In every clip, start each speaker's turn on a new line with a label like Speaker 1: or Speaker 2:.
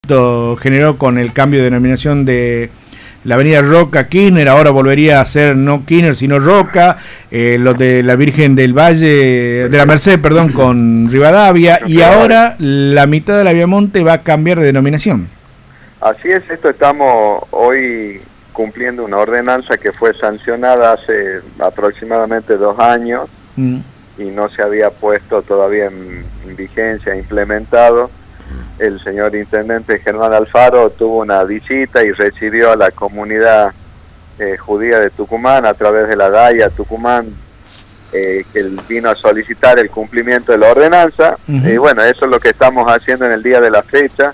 Speaker 1: generó con el cambio de denominación de la avenida Roca Kirchner, ahora volvería a ser no Kirchner sino Roca, lo de la Virgen del Valle, de la Merced, perdón, con Rivadavia, y ahora la mitad de la Viamonte va a cambiar de denominación.
Speaker 2: Así es, esto estamos hoy cumpliendo una ordenanza que fue sancionada hace aproximadamente 2 años y no se había puesto todavía en vigencia, implementado. El señor intendente Germán Alfaro tuvo una visita y recibió a la comunidad judía de Tucumán a través de la DAIA Tucumán, que él vino a solicitar el cumplimiento de la ordenanza. Y bueno, eso es lo que estamos haciendo en el día de la fecha,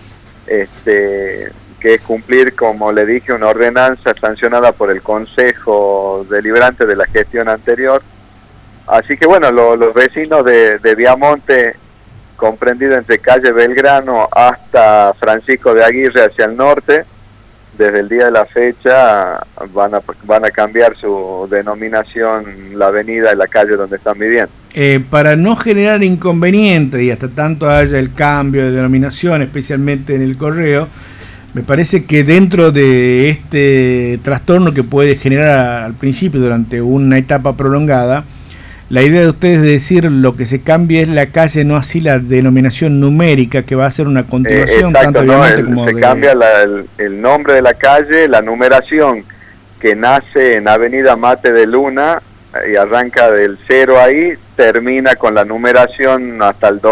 Speaker 2: que es cumplir, como le dije, una ordenanza sancionada por el Consejo Deliberante de la gestión anterior. Así que bueno, los vecinos de Viamonte, comprendido entre calle Belgrano hasta Francisco de Aguirre hacia el norte, desde el día de la fecha van a cambiar su denominación, la avenida y la calle donde están viviendo.
Speaker 1: Para no generar inconvenientes y hasta tanto haya el cambio de denominación, especialmente en el correo, me parece que dentro de este trastorno que puede generar al principio durante una etapa prolongada, la idea de ustedes es decir lo que se cambie es la calle, no así la denominación numérica, que va a ser una continuación.
Speaker 2: Exacto, como se cambia el nombre de la calle, la numeración que nace en Avenida Mate de Luna y arranca del 0 ahí, termina con la numeración hasta el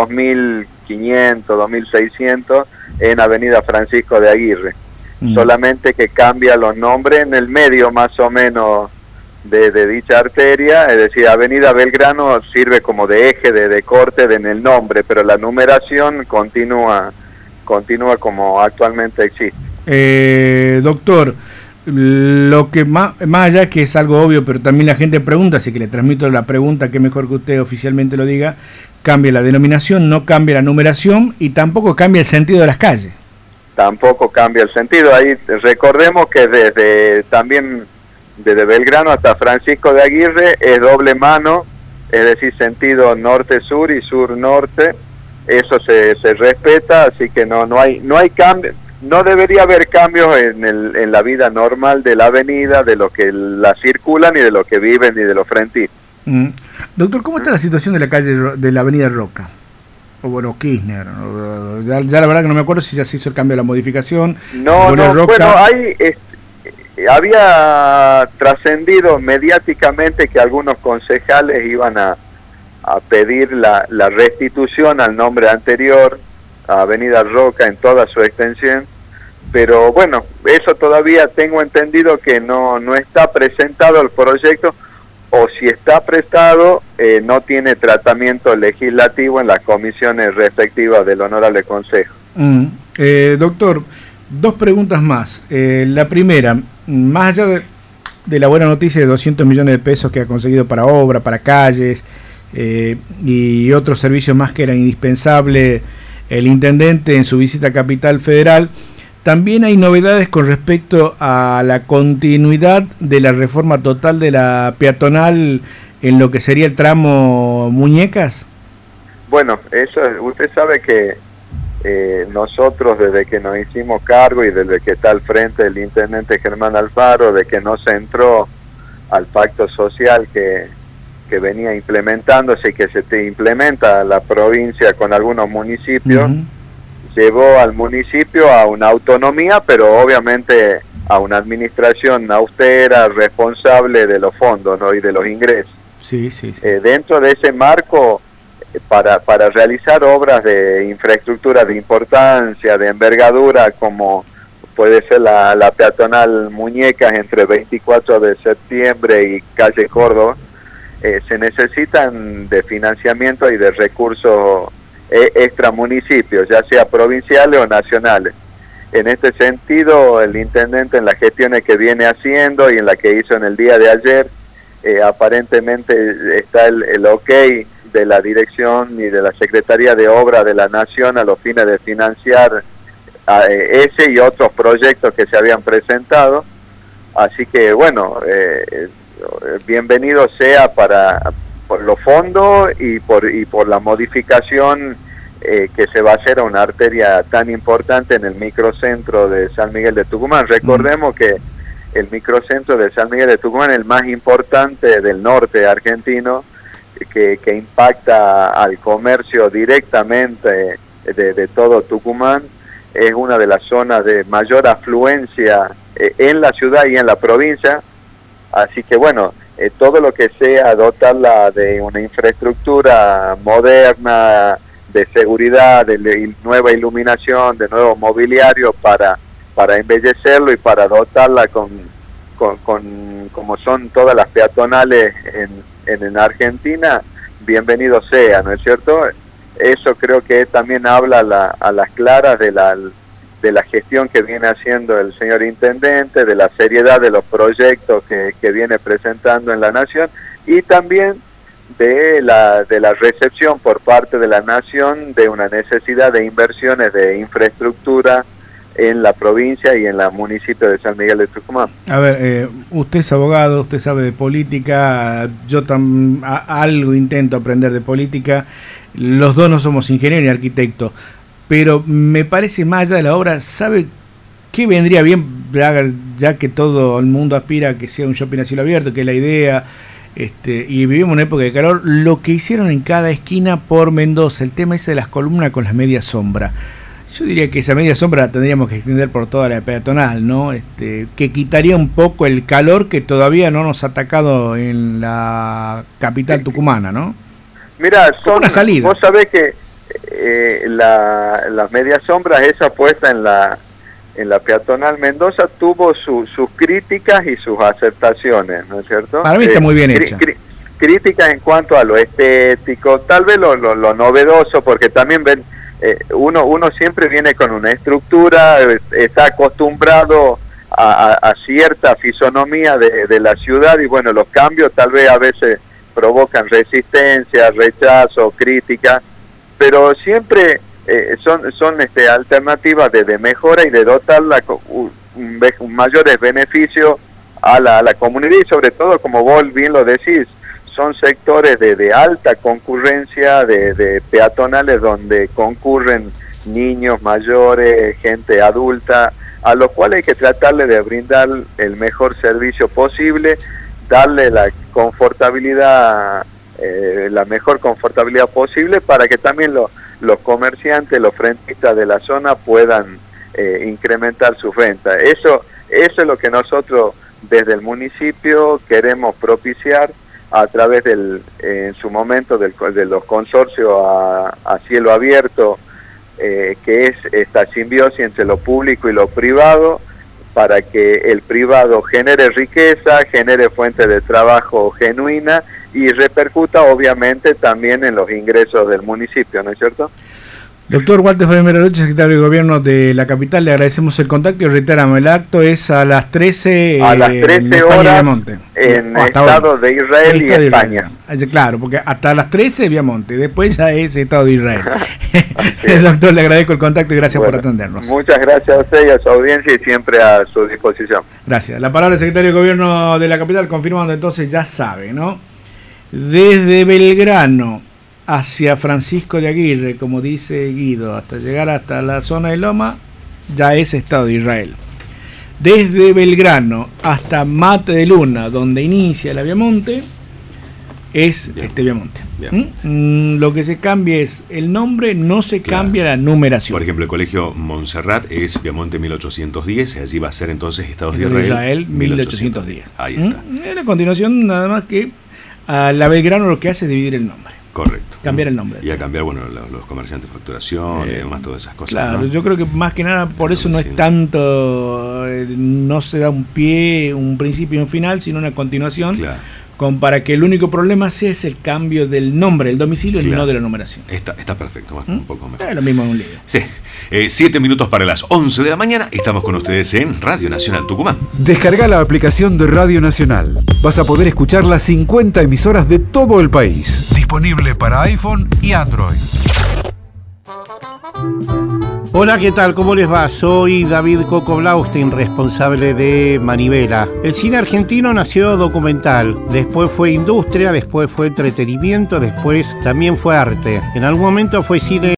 Speaker 2: 2500, 2600 en Avenida Francisco de Aguirre. Solamente que cambia los nombres en el medio más o menos de dicha arteria, es decir, Avenida Belgrano sirve como de eje de corte en el nombre, pero la numeración continúa como actualmente existe.
Speaker 1: Doctor, lo que más allá que es algo obvio, pero también la gente pregunta, así que le transmito la pregunta, que mejor que usted oficialmente lo diga: cambia la denominación, no cambia la numeración y tampoco cambia el sentido de las calles.
Speaker 2: Tampoco cambia el sentido. Ahí recordemos que desde Belgrano hasta Francisco de Aguirre es doble mano, es decir, sentido norte-sur y sur-norte. Eso se respeta, así que no hay cambio, no debería haber cambios en la vida normal de la avenida, de los que la circulan y de los que viven y de los frentistas.
Speaker 1: Doctor, ¿cómo está la situación de la calle de la avenida Roca? O bueno, Kirchner, ya la verdad que no me acuerdo si ya se hizo el cambio de la modificación.
Speaker 2: Bueno, ahí había trascendido mediáticamente que algunos concejales iban a pedir la restitución al nombre anterior, a Avenida Roca en toda su extensión, pero bueno, eso todavía tengo entendido que no está presentado el proyecto, o si está prestado, no tiene tratamiento legislativo en las comisiones respectivas del Honorable Consejo.
Speaker 1: Doctor, 2 preguntas más. La primera, más allá de la buena noticia de 200 millones de pesos que ha conseguido para obra, para calles y otros servicios más que eran indispensables, el intendente en su visita a Capital Federal, también hay novedades con respecto a la continuidad de la reforma total de la peatonal en lo que sería el tramo Muñecas.
Speaker 2: Bueno, eso usted sabe que nosotros, desde que nos hicimos cargo y desde que está al frente el intendente Germán Alfaro, de que no se entró al pacto social que venía implementándose y que se implementa la provincia con algunos municipios, llevó al municipio a una autonomía, pero obviamente a una administración austera, responsable de los fondos, ¿no? Y de los ingresos.
Speaker 1: Sí.
Speaker 2: Dentro de ese marco, para realizar obras de infraestructura de importancia, de envergadura, como puede ser la peatonal Muñecas entre 24 de septiembre y calle Córdoba, se necesitan de financiamiento y de recursos extramunicipios, ya sea provinciales o nacionales. En este sentido, el intendente, en las gestiones que viene haciendo y en la que hizo en el día de ayer, aparentemente está el ok de la dirección y de la Secretaría de Obras de la Nación a los fines de financiar ese y otros proyectos que se habían presentado. Así que bueno, bienvenido sea por los fondos y por la modificación que se va a hacer a una arteria tan importante en el microcentro de San Miguel de Tucumán. Recordemos que el microcentro de San Miguel de Tucumán es el más importante del norte argentino, que impacta al comercio directamente de todo Tucumán. Es una de las zonas de mayor afluencia en la ciudad y en la provincia, así que bueno, todo lo que sea dotarla de una infraestructura moderna, de seguridad, de nueva iluminación, de nuevo mobiliario para embellecerlo y para dotarla con como son todas las peatonales en Argentina, bienvenido sea, ¿no es cierto? Eso creo que también habla a las claras de la gestión que viene haciendo el señor intendente, de la seriedad de los proyectos que viene presentando en la nación, y también de la recepción por parte de la nación de una necesidad de inversiones de infraestructura en la provincia y en la municipio de San Miguel de Tucumán.
Speaker 1: A ver, usted es abogado, usted sabe de política, yo algo intento aprender de política, los dos no somos ingeniero ni arquitecto, pero me parece más allá de la obra, ¿sabe qué vendría bien, ya que todo el mundo aspira a que sea un shopping a cielo abierto, que es la idea, y vivimos una época de calor, lo que hicieron en cada esquina por Mendoza, el tema ese de las columnas con las medias sombras? Yo diría que esa media sombra la tendríamos que extender por toda la peatonal, ¿no? Que quitaría un poco el calor que todavía no nos ha atacado en la capital tucumana, ¿no?
Speaker 2: Mira,
Speaker 1: una salida.
Speaker 2: Vos sabés que las medias sombras, esa puesta en la peatonal Mendoza, tuvo sus críticas y sus aceptaciones, ¿no es cierto?
Speaker 1: Para mí está muy bien hecha.
Speaker 2: Críticas en cuanto a lo estético, tal vez lo novedoso, porque también ven... uno siempre viene con una estructura, está acostumbrado a cierta fisonomía de la ciudad, y bueno, los cambios tal vez a veces provocan resistencia, rechazo, crítica, pero siempre son alternativas de mejora y de dotarla con mayores beneficios a la comunidad, y sobre todo, como vos bien lo decís, son sectores de alta concurrencia, de peatonales donde concurren niños, mayores, gente adulta, a los cuales hay que tratarle de brindar el mejor servicio posible, darle la confortabilidad, la mejor confortabilidad posible, para que también los comerciantes, los frentistas de la zona puedan incrementar sus ventas. Eso es lo que nosotros desde el municipio queremos propiciar a través en su momento de los consorcios a cielo abierto, que es esta simbiosis entre lo público y lo privado, para que el privado genere riqueza, genere fuente de trabajo genuina y repercuta obviamente también en los ingresos del municipio, ¿no es cierto?
Speaker 1: Doctor Walter Meraluchi, secretario de Gobierno de la capital, le agradecemos el contacto y reiteramos, el acto es a las 13
Speaker 2: a las 13 horas en Estado de Israel y España.
Speaker 1: Claro, porque hasta las 13 Viamonte, después ya es Estado de Israel. Doctor, le agradezco el contacto y gracias por atendernos.
Speaker 2: Muchas gracias a usted y a su audiencia, y siempre a su disposición.
Speaker 1: Gracias. La palabra del secretario de Gobierno de la capital, confirmando entonces, ya sabe, ¿no? Desde Belgrano hacia Francisco de Aguirre, como dice Guido, hasta llegar hasta la zona de Loma, ya es Estado de Israel. Desde Belgrano hasta Mate de Luna, donde inicia la Viamonte, es Viamonte. Lo que se cambia es el nombre, no se cambia la numeración.
Speaker 3: Por ejemplo, el colegio Montserrat es Viamonte 1810, y allí va a ser entonces Estado de Israel 1810. Ahí está.
Speaker 1: En la continuación, nada más que a la Belgrano lo que hace es dividir el nombre.
Speaker 3: Correcto.
Speaker 1: Cambiar el nombre.
Speaker 3: Y a cambiar, bueno, los comerciantes de facturación y demás, todas esas cosas.
Speaker 1: Claro,
Speaker 3: ¿no?
Speaker 1: Yo creo que más que nada por eso no es tanto, no se da un pie, un principio y un final, sino una continuación. Claro. Para que el único problema sea es el cambio del nombre, el domicilio, y no de la numeración.
Speaker 3: Está perfecto, un poco mejor.
Speaker 1: Es lo mismo en un lío.
Speaker 3: Sí. 7 minutos para las 11 de la mañana. Estamos con ustedes en Radio Nacional Tucumán.
Speaker 4: Descarga la aplicación de Radio Nacional. Vas a poder escuchar las 50 emisoras de todo el país. Disponible para iPhone y Android.
Speaker 5: Hola, ¿qué tal? ¿Cómo les va? Soy David Coco Blaustein, responsable de Manivela. El cine argentino nació documental, después fue industria, después fue entretenimiento, después también fue arte. En algún momento fue cine